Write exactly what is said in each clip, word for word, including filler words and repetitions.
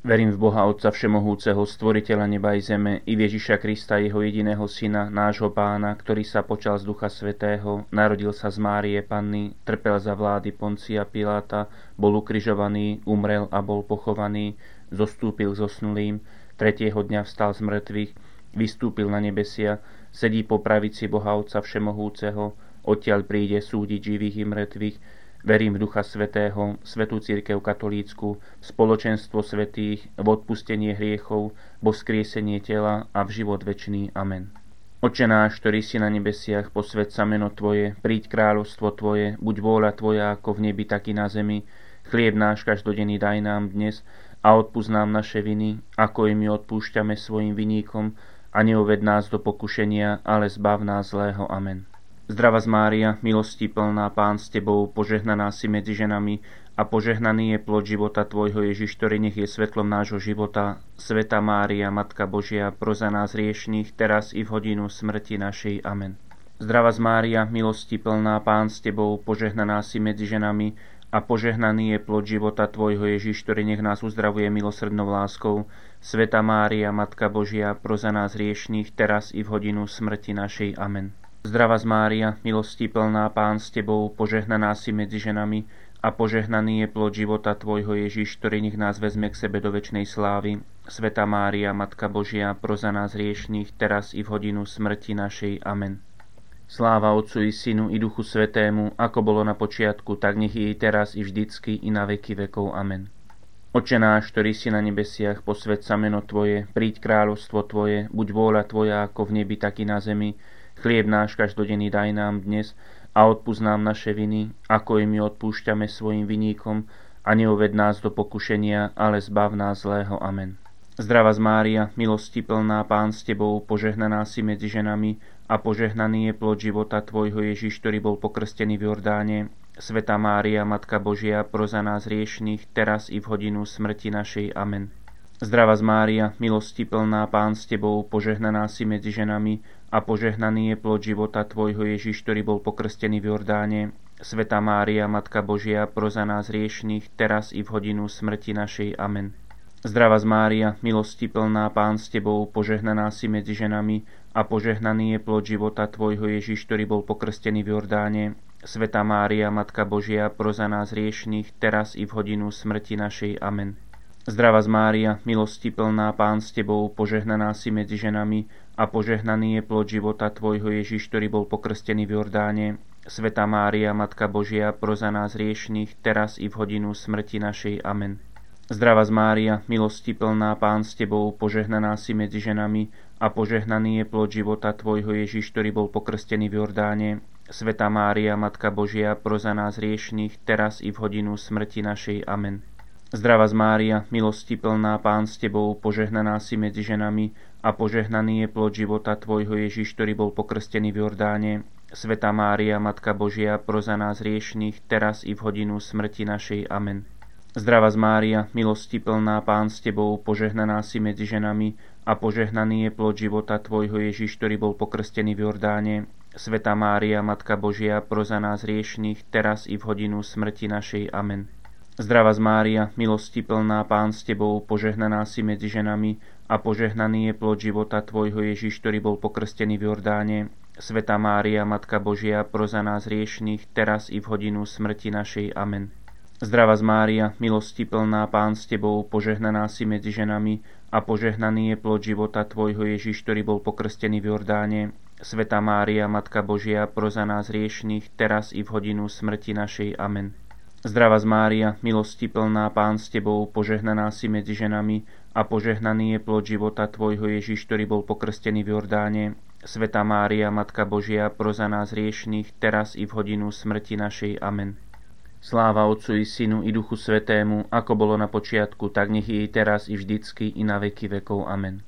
Verím v Boha Otca Všemohúceho, Stvoriteľa neba i zeme, i v Ježiša Krista, jeho jediného Syna, nášho Pána, ktorý sa počal z Ducha Svätého, narodil sa z Márie Panny, trpel za vlády Poncia Piláta, bol ukrižovaný, umrel a bol pochovaný, zostúpil k zosnulým, tretieho dňa vstal z mŕtvych, vystúpil na nebesia, sedí po pravici Boha Otca Všemohúceho, odtiaľ príde súdiť živých i mŕtvych. Verím v Ducha Svätého, Svätú cirkev katolícku, spoločenstvo svätých, v odpustenie hriechov, vo vzkriesenie tela a v život večný. Amen. Otče náš, ktorý si na nebesiach, posväť sa meno Tvoje, príď kráľovstvo Tvoje, buď vôľa Tvoja ako v nebi, tak i na zemi. Chlieb náš každodenný daj nám dnes a odpusť nám naše viny, ako i my odpúšťame svojim viníkom, a neuved nás do pokušenia, ale zbav nás zlého. Amen. Zdravá Mária, milosti plná, Pán s Tebou, požehnaná si medzi ženami a požehnaný je plod života Tvojho Ježiš, ktorý nech je svetlom nášho života. Svätá Mária, Matka Božia, pros za nás hriešnych, teraz i v hodinu smrti našej. Amen. Zdravá Mária, milosti plná, Pán s Tebou, požehnaná si medzi ženami a požehnaný je plod života Tvojho Ježiš, ktorý nech nás uzdravuje milosrdnou láskou. Svätá Mária, Matka Božia, pros za nás hriešnych, teraz i v hodinu smrti našej. Amen. Zdravá Mária, milosti plná, Pán s Tebou, požehnaná si medzi ženami a požehnaný je plod života Tvojho Ježiš, ktorý nech nás vezme k sebe do večnej slávy. Svätá Mária, Matka Božia, pros za nás hriešnych, teraz i v hodinu smrti našej. Amen. Sláva Otcu i Synu i Duchu Svätému, ako bolo na počiatku, tak nech je i teraz i vždycky i na veky vekov. Amen. Otče náš, ktorý si na nebesiach, posväť sa meno Tvoje, príď kráľovstvo Tvoje, buď vôľa Tvoja ako v nebi, tak i na zemi. Chlieb náš každodenný daj nám dnes a odpusť nám naše viny, ako i my odpúšťame svojim viníkom, a neuved nás do pokušenia, ale zbav nás zlého. Amen. Zdravá Mária, milosti plná, Pán s Tebou, požehnaná si medzi ženami a požehnaný je plod života Tvojho Ježiš, ktorý bol pokrstený v Jordáne. Svätá Mária, Matka Božia, pros za nás hriešnych, teraz i v hodinu smrti našej. Amen. Zdravá Mária, milosti plná, Pán s Tebou, požehnaná si medzi ženami a požehnaný je plod života Tvojho Ježiš, ktorý bol pokrstený v Jordáne. Svätá Mária, Matka Božia, pros za nás hriešnych, teraz i v hodinu smrti našej. Amen. Zdravá Mária, milosti plná, Pán s Tebou, požehnaná si medzi ženami a požehnaný je plod života Tvojho Ježiš, ktorý bol pokrstený v Jordáne. Svätá Mária, Matka Božia, pros za nás hriešnych, teraz i v hodinu smrti našej. Amen. Zdravá Mária, milosti plná, Pán s Tebou, požehnaná si medzi ženami a požehnaný je plod života Tvojho Ježiš, ktorý bol pokrstený v Jordáne. Svätá Mária, Matka Božia, pros za nás hriešnych, teraz i v hodinu smrti našej. Amen. Zdravá Mária, milosti plná, Pán s Tebou, požehnaná si medzi ženami a požehnaný je plod života Tvojho Ježiš, ktorý bol pokrstený v Jordáne. Svätá Mária, Matka Božia, pros za nás hriešnych, teraz i v hodinu smrti našej. Amen. Zdravá Mária, milosti plná, Pán s Tebou, požehnaná si medzi ženami a požehnaný je plod života Tvojho Ježiš, ktorý bol pokrstený v Jordáne. Svätá Mária, Matka Božia, pros za nás hriešnych, teraz i v hodinu smrti našej. Amen. Zdravá Mária, milosti plná, Pán s Tebou, požehnaná si medzi ženami a požehnaný je plod života Tvojho Ježiš, ktorý bol pokrstený v Jordáne. Svätá Mária, Matka Božia, pros za nás hriešnych, teraz i v hodinu smrti našej. Amen. Zdravá Mária, milosti plná, Pán s Tebou, požehnaná si medzi ženami a požehnaný je plod života Tvojho Ježiš, ktorý bol pokrstený v Jordáne. Svätá Mária, Matka Božia, pros za nás hriešnych, teraz i v hodinu smrti našej. Amen. Zdravá Mária, milosti plná, Pán s Tebou, požehnaná si medzi ženami a požehnaný je plod života Tvojho Ježiš, ktorý bol pokrstený v Jordáne. Svätá Mária, Matka Božia, pros za nás hriešnych, teraz i v hodinu smrti našej. Amen. Zdravá Mária, milosti plná, Pán s Tebou, požehnaná si medzi ženami a požehnaný je plod života Tvojho Ježiš, ktorý bol pokrstený v Jordáne. Svätá Mária, Matka Božia, pros za nás hriešnych, teraz i v hodinu smrti našej. Amen. Sláva Otcu i Synu i Duchu Svätému, ako bolo na počiatku, tak nech je i teraz i vždycky i na veky vekov. Amen.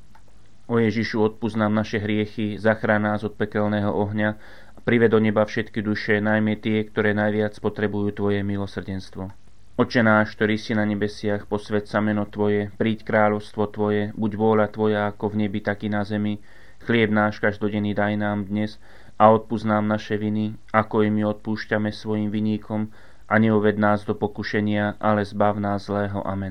O Ježišu, odpusť nám naše hriechy, zachráň nás od pekelného ohňa a prived do neba všetky duše, najmä tie, ktoré najviac potrebujú Tvoje milosrdenstvo. Otče náš, ktorý si na nebesiach, posväť sa meno Tvoje, príď kráľovstvo Tvoje, buď vôľa Tvoja ako v nebi, tak i na zemi. Chlieb náš každodenný daj nám dnes a odpusť nám naše viny, ako i my odpúšťame svojim viníkom, a neuved nás do pokušenia, ale zbav nás zlého. Amen.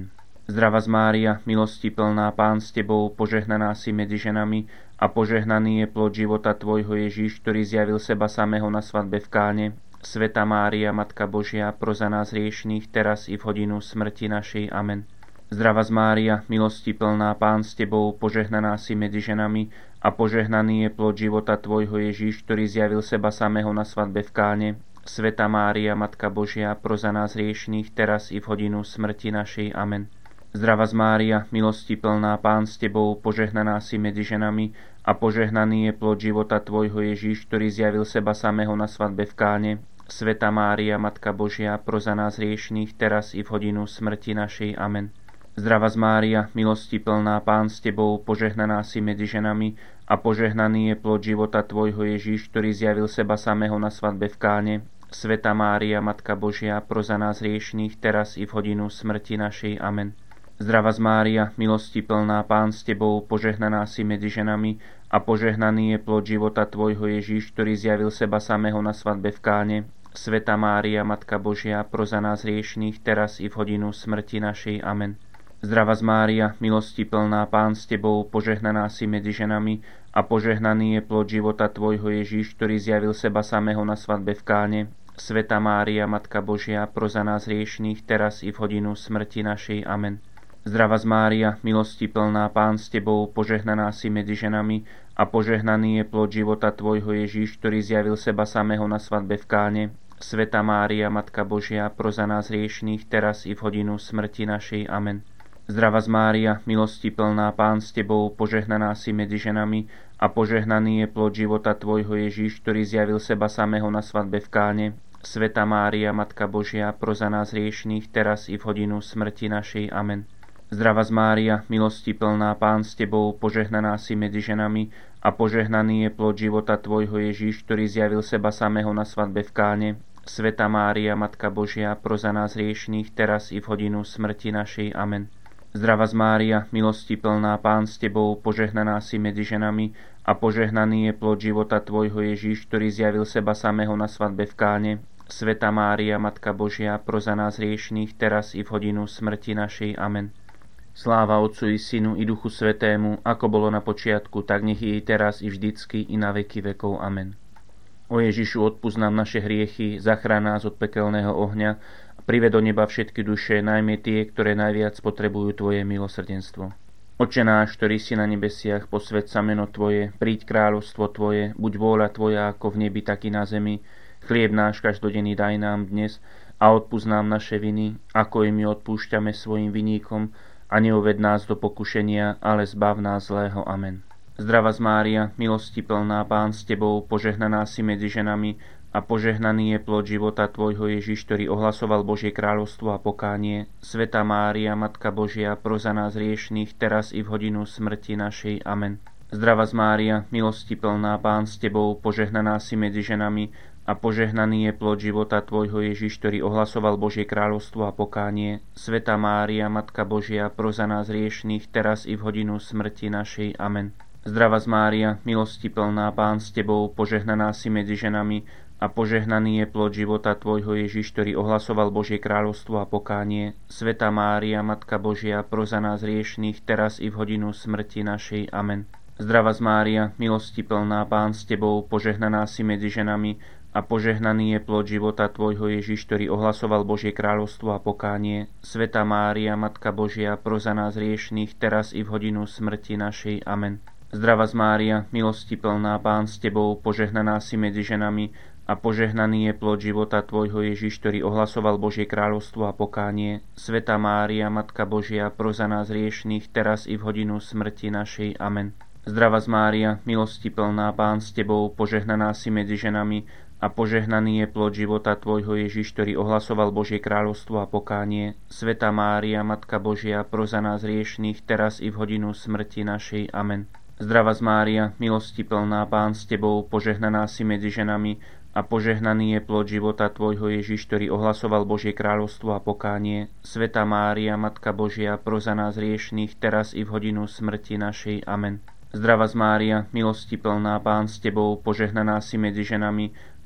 Zdravá Mária, milosti plná, Pán s Tebou, požehnaná si medzi ženami a požehnaný je plod života Tvojho Ježiš, ktorý zjavil seba samého na svadbe v Káne. Svätá Mária, Matka Božia, pros za nás hriešných, teraz i v hodinu smrti našej. Amen. Zdravá Mária, milosti plná, Pán s Tebou, požehnaná si medzi ženami a požehnaný je plod života Tvojho Ježiš, ktorý zjavil seba samého na svadbe v Káne. Svätá Mária, Matka Božia, pros za nás hriešných, teraz i v hodinu smrti našej. Amen. Zdravá Mária, milosti plná, Pán s Tebou, požehnaná si medzi ženami a požehnaný je plod života Tvojho Ježiš, ktorý zjavil seba samého na svadbe v Káne. Svätá Mária, Matka Božia, pros za nás hriešných, teraz i v hodinu smrti našej. Amen. Zdravá Mária, milosti plná, Pán s Tebou, požehnaná si medzi ženami a požehnaný je plod života Tvojho Ježiš, ktorý zjavil seba samého na svadbe v Káne. Svätá Mária, Matka Božia, pros za nás hriešných, teraz i v hodinu smrti našej. Amen. Zdravá Mária, milosti plná, Pán s Tebou, požehnaná si medzi ženami a požehnaný je plod života Tvojho Ježiš, ktorý zjavil seba samého na svadbe v Káne. Svätá Mária, Matka Božia, pros za nás hriešných, teraz i v hodinu smrti našej. Amen. Zdravá Mária, milosti plná, Pán s Tebou, požehnaná si medzi ženami a požehnaný je plod života Tvojho Ježiš, ktorý zjavil seba samého na svadbe v Káne. Svätá Mária, Matka Božia, pros za nás hriešných, teraz i v hodinu smrti našej. Amen. Zdravá Mária, milosti plná, Pán s Tebou, požehnaná si medzi ženami a požehnaný je plod života Tvojho Ježiš, ktorý zjavil seba samého na svadbe v Káne. Svätá Mária, Matka Božia, pros za nás hriešných, teraz i v hodinu smrti našej. Amen. Zdravá Mária, milosti plná, Pán s Tebou, požehnaná si medzi ženami a požehnaný je plod života Tvojho Ježiš, ktorý zjavil seba samého na svadbe v Káne. Svätá Mária, Matka Božia, pros za nás hriešných, teraz i v hodinu smrti našej. Amen. Zdravá Mária, milosti plná, Pán s Tebou, požehnaná si medzi ženami a požehnaný je plod života Tvojho Ježiš, ktorý zjavil seba samého na svadbe v Káne. Svätá Mária, Matka Božia, pros za nás hriešných, teraz i v hodinu smrti našej. Amen. Zdravá Mária, milosti plná, Pán s Tebou, požehnaná si medzi ženami a požehnaný je plod života Tvojho Ježiš, ktorý zjavil seba samého na svadbe v Káne. Svätá Mária, Matka Božia, pros za nás hriešných, teraz i v hodinu smrti našej. Amen. Sláva Otcu i Synu i Duchu Svätému, ako bolo na počiatku, tak nech je i teraz i vždycky i na veky vekov. Amen. O Ježišu, odpusť nám naše hriechy, zachráň nás od pekelného ohňa a prived do neba všetky duše, najmä tie, ktoré najviac potrebujú Tvoje milosrdenstvo. Oče náš, ktorý si na nebesiach, posväť sa meno Tvoje, príď kráľovstvo Tvoje, buď vôľa Tvoja ako v nebi, tak i na zemi. Chlieb náš každodenný daj nám dnes a odpusť nám naše viny, ako i my odpúšťame svojim viníkom, a neuved nás do pokušenia, ale zbav nás zlého. Amen. Zdravá Mária, milosti plná, Pán s Tebou, požehnaná si medzi ženami a požehnaný je plod života Tvojho Ježiš, ktorý ohlasoval Božie kráľovstvo a pokánie. Svätá Mária, Matka Božia, pros za nás hriešných, teraz i v hodinu smrti našej. Amen. Zdravá Mária, milosti plná, Pán s Tebou, požehnaná si medzi ženami a požehnaný je plod života Tvojho Ježiš, ktorý ohlasoval Božie kráľovstvo a pokánie. Svätá Mária, Matka Božia, pros za nás hriešných, teraz i v hodinu smrti našej. Amen. Zdravá Mária, milosti plná, Pán s Tebou, požehnaná si medzi ženami a požehnaný je plod života Tvojho Ježiš, ktorý ohlasoval Božie kráľovstvo a pokánie. Svätá Mária, Matka Božia, pros za nás hriešných, teraz i v hodinu smrti našej. Amen. Zdravá Mária, milosti plná, Pán s Tebou, požehnaná si medzi ženami a požehnaný je plod života Tvojho Ježiš, ktorý ohlasoval Božie kráľovstvo a pokánie. Svätá Mária, Matka Božia, pros za nás hriešných, teraz i v hodinu smrti našej. Amen. Zdravá Mária, milosti plná, Pán s Tebou, požehnaná si medzi ženami a požehnaný je plod života Tvojho Ježiš, ktorý ohlasoval Božie kráľovstvo a pokánie. Svätá Mária, Matka Božia, pros za nás hriešných, teraz i v hodinu smrti našej. Amen. Zdravá Mária, milosti plná, Pán s Tebou, požehnaná si medzi ženami a požehnaný je plod života Tvojho Ježiš, ktorý ohlasoval Božie kráľovstvo a pokánie. Svätá Mária, Matka Božia, pros za nás hriešných, teraz i v hodinu smrti našej. Amen. Zdravá Mária, milosti plná, Pán s Tebou, požehnaná si medzi ženami a požehnaný je plod života Tvojho Ježiš, ktorý ohlasoval Božie kráľovstvo a pokánie. Svätá Mária, Matka Božia, pros za nás hriešných, teraz i v hodinu smrti našej. Amen. Zdravá Mária, milosti plná, Pán s Tebou, požehnaná si medzi ženami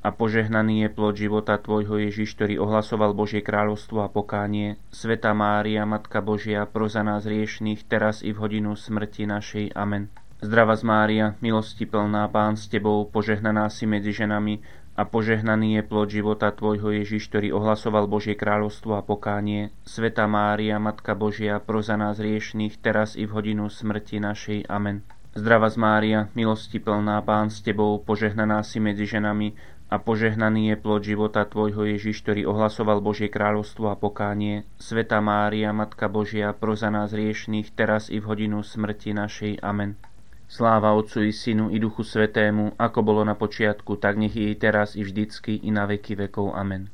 a požehnaný je plod života Tvojho Ježiš, ktorý ohlasoval Božie kráľovstvo a pokánie. Svätá Mária, Matka Božia, pros za nás hriešnych, teraz i v hodinu smrti našej. Amen. Zdravá Mária, milosti plná, Pán s Tebou, požehnaná si medzi ženami a požehnaný je plod života Tvojho Ježiš, ktorý ohlasoval Božie kráľovstvo a pokánie. Svätá Mária, Matka Božia, pros za nás hriešnych, teraz i v hodinu smrti našej. Amen. Zdravá Mária, milosti plná, Pán s Tebou, požehnaná si medzi ženami a požehnaný je plod života Tvojho Ježiš, ktorý ohlasoval Božie kráľovstvo a pokánie. Svätá Mária, Matka Božia, pros za nás hriešnych, teraz i v hodinu smrti našej. Amen. Sláva Otcu i Synu i Duchu Svätému, ako bolo na počiatku, tak nech je i teraz i vždycky i na veky vekov. Amen.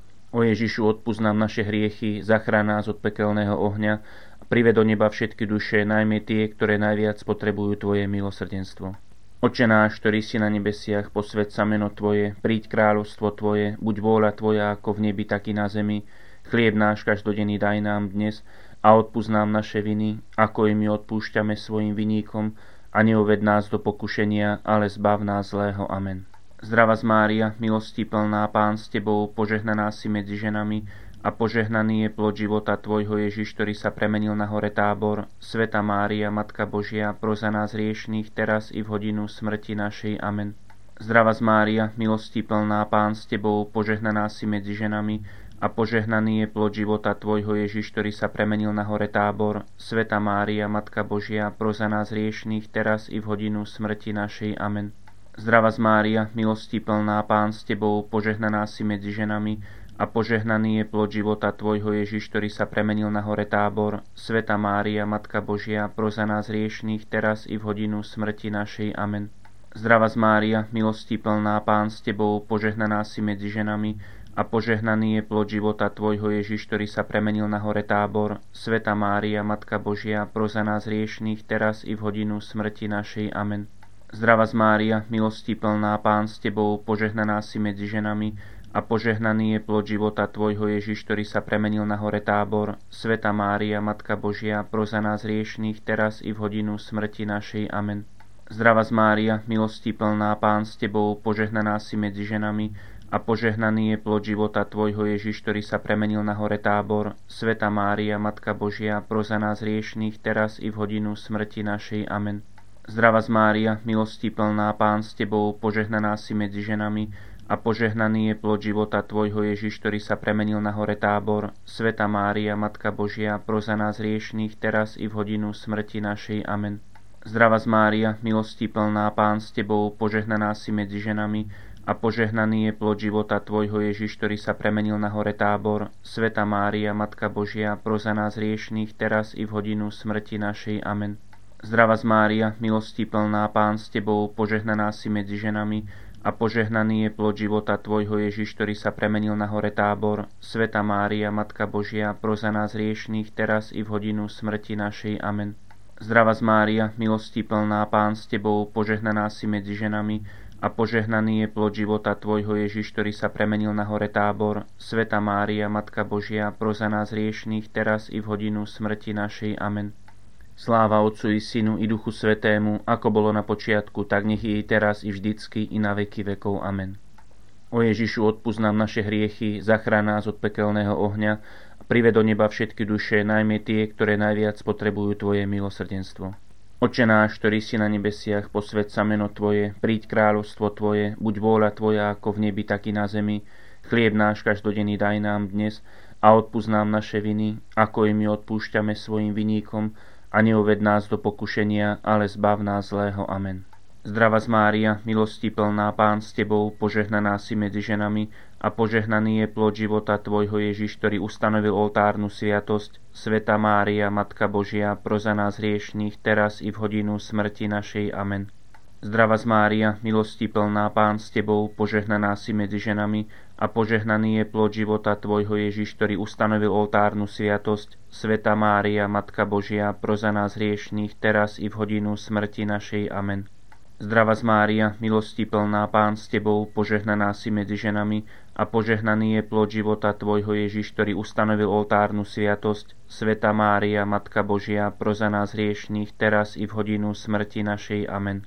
O Ježišu, odpusť nám naše hriechy, zachráň nás od pekelného ohňa a prived do neba všetky duše, najmä tie, ktoré najviac potrebujú Tvoje milosrdenstvo. Oče náš, ktorý si na nebesiach, posväť sa meno Tvoje, príď kráľovstvo Tvoje, buď vôľa Tvoja ako v nebi, tak i na zemi. Chlieb náš každodenný daj nám dnes a odpusť nám naše viny, ako i my odpúšťame svojim viníkom, a neuved nás do pokušenia, ale zbav nás zlého. Amen. Zdravá Mária, milosti plná, Pán s Tebou, požehnaná si medzi ženami a požehnaný je plod života Tvojho Ježiš, ktorý sa premenil na hore Tábor. Svätá Mária, Matka Božia, pros za nás hriešných, teraz i v hodinu smrti našej. Amen. Zdravá Mária, milosti plná, Pán s Tebou, požehnaná si medzi ženami a požehnaný je plod života Tvojho Ježiš, ktorý sa premenil na hore Tábor. Svätá Mária, Matka Božia, pros za nás hriešných, teraz i v hodinu smrti našej. Amen. Zdravá Mária, milosti plná, Pán s Tebou, požehnaná si medzi ženami a požehnaný je plod života Tvojho Ježiš, ktorý sa premenil na hore Tábor. Svätá Mária, Matka Božia, pros za nás hriešných, teraz i v hodinu smrti našej. Amen. Zdravá Mária, milosti plná, Pán s Tebou, požehnaná si medzi ženami a požehnaný je plod života Tvojho Ježiš, ktorý sa premenil na hore Tábor. Svätá Mária, Matka Božia, pros za nás hriešných, teraz i v hodinu smrti našej. Amen. Zdravá Mária, milosti plná, Pán s Tebou, požehnaná si medzi ženami a požehnaný je plod života Tvojho Ježiš, ktorý sa premenil na hore Tábor. Svätá Mária, Matka Božia, pros za nás hriešných, teraz i v hodinu smrti našej. Amen. Zdravá Mária, milosti plná, Pán s Tebou, požehnaná si medzi ženami a požehnaný je plod života Tvojho Ježiš, ktorý sa premenil na hore Tábor. Svätá Mária, Matka Božia, pros za nás hriešných, teraz i v hodinu smrti našej. Amen. Zdravá Mária, milosti plná, Pán s Tebou, požehnaná si medzi ženami a požehnaný je plod života Tvojho Ježiš, ktorý sa premenil na hore Tábor. Svätá Mária, Matka Božia, pros za nás hriešných, teraz i v hodinu smrti našej. Amen. Zdravá Mária, milosti plná, Pán s Tebou, požehnaná si medzi ženami a požehnaný je plod života Tvojho Ježiš, ktorý sa premenil na hore Tábor. Svätá Mária, Matka Božia, pros za nás hriešných, teraz i v hodinu smrti našej. Amen. Zdravá Mária, milosti plná, Pán s Tebou, požehnaná si medzi ženami a požehnaný je plod života Tvojho Ježiš, ktorý sa premenil na hore Tábor. Svätá Mária, Matka Božia, pros za nás hriešných, teraz i v hodinu smrti našej. Amen. Zdravá Mária, milosti plná, Pán s Tebou, požehnaná si medzi ženami a požehnaný je plod života Tvojho Ježiš, ktorý sa premenil na hore Tábor. Svätá Mária, Matka Božia, pros za nás hriešných, teraz i v hodinu smrti našej. Amen. Sláva Otcu i Synu i Duchu Svätému, ako bolo na počiatku, tak nech je i teraz i vždycky i na veky vekov. Amen. O Ježišu, odpusť nám naše hriechy, zachráň nás od pekelného ohňa a prived do neba všetky duše, najmä tie, ktoré najviac potrebujú Tvoje milosrdenstvo. Oče náš, ktorý si na nebesiach, posväť sa meno Tvoje, príď kráľovstvo Tvoje, buď vôľa Tvoja ako v nebi, tak i na zemi. Chlieb náš každodenný daj nám dnes a odpusť nám naše viny, ako i my odpúšťame svojim viníkom, a neuved nás do pokušenia, ale zbav nás zlého. Amen. Zdravá Mária, milosti plná, Pán s Tebou, požehnaná si medzi ženami a požehnaný je plod života Tvojho Ježiš, ktorý ustanovil oltárnu sviatosť. Svätá Mária, Matka Božia, pros za nás hriešných, teraz i v hodinu smrti našej. Amen. Zdravá Mária, milosti plná, Pán s Tebou, požehnaná si medzi ženami a požehnaný je plod života Tvojho Ježiš, ktorý ustanovil oltárnu sviatosť. Svätá Mária, Matka Božia, pros za nás hriešných, teraz i v hodinu smrti našej. Amen. Zdravá Mária, milosti plná, Pán s Tebou, požehnaná si medzi ženami a požehnaný je plod života Tvojho Ježiš, ktorý ustanovil oltárnu sviatosť. Svätá Mária, Matka Božia, pros za nás hriešných, teraz i v hodinu smrti našej. Amen.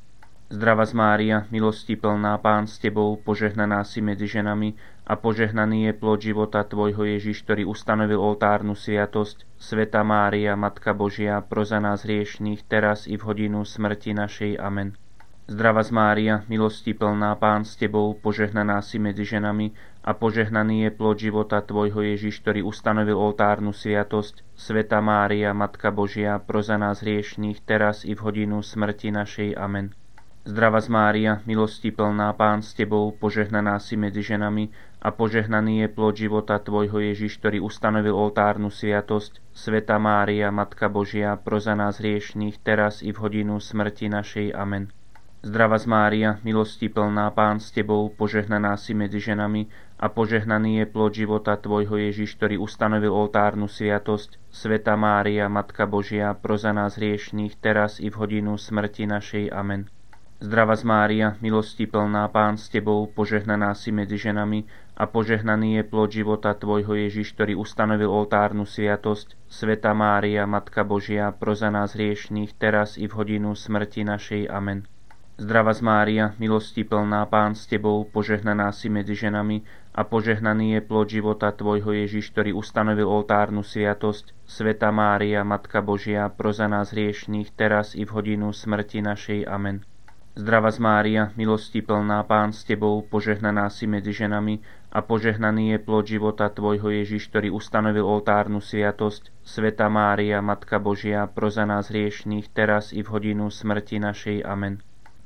Zdravá Mária, milosti plná, Pán s Tebou, požehnaná si medzi ženami a požehnaný je plod života Tvojho Ježiš, ktorý ustanovil oltárnu sviatosť. Svätá Mária, Matka Božia, pros za nás hriešných, teraz i v hodinu smrti našej. Amen. Zdravá Mária, milosti plná, Pán s Tebou, požehnaná si medzi ženami a požehnaný je plod života Tvojho Ježiš, ktorý ustanovil oltárnu sviatosť. Svätá Mária, Matka Božia, pros za nás hriešných, teraz i v hodinu smrti našej. Amen. Zdravá Mária, milosti plná, Pán s Tebou, požehnaná si medzi ženami a požehnaný je plod života Tvojho Ježiš, ktorý ustanovil oltárnu sviatosť. Svätá Mária, Matka Božia, pros za nás hriešných, teraz i v hodinu smrti našej. Amen. Zdravá Mária, milosti plná, Pán s Tebou, požehnaná si medzi ženami a požehnaný je plod života Tvojho Ježiš, ktorý ustanovil oltárnu sviatosť. Svätá Mária, Matka Božia, pros za nás hriešných, teraz i v hodinu smrti našej. Amen. Zdravá Mária, milosti plná, Pán s Tebou, požehnaná si medzi ženami a požehnaný je plod života Tvojho Ježiš, ktorý ustanovil oltárnu sviatosť. Svätá Mária, Matka Božia, pros za nás hriešných, teraz i v hodinu smrti našej. Amen. Zdravá Mária, milosti plná, Pán s Tebou, požehnaná si medzi ženami a požehnaný je plod života Tvojho Ježiš, ktorý ustanovil oltárnu sviatosť. Svätá Mária, Matka Božia, pros za nás hriešných, teraz i v hodinu smrti našej. Amen. Zdravá Mária, milosti plná, Pán s Tebou, požehnaná si medzi ženami a požehnaný je plod života Tvojho Ježiš, ktorý ustanovil oltárnu sviatosť. Svätá Mária, Matka Božia, pros za nás hriešných, teraz i v hodinu smrti našej. Amen.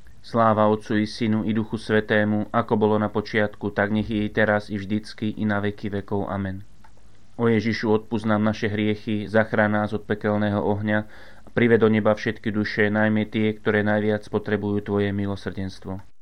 Sláva Otcu i Synu i Duchu Svätému, ako bolo na počiatku, tak nech je i teraz i vždycky i na veky vekov. Amen. O Ježišu, odpusť nám naše hriechy, zachráň nás od pekelného ohňa, prived do neba všetky duše, najmä tie, ktoré najviac potrebujú Tvoje milosrdenstvo.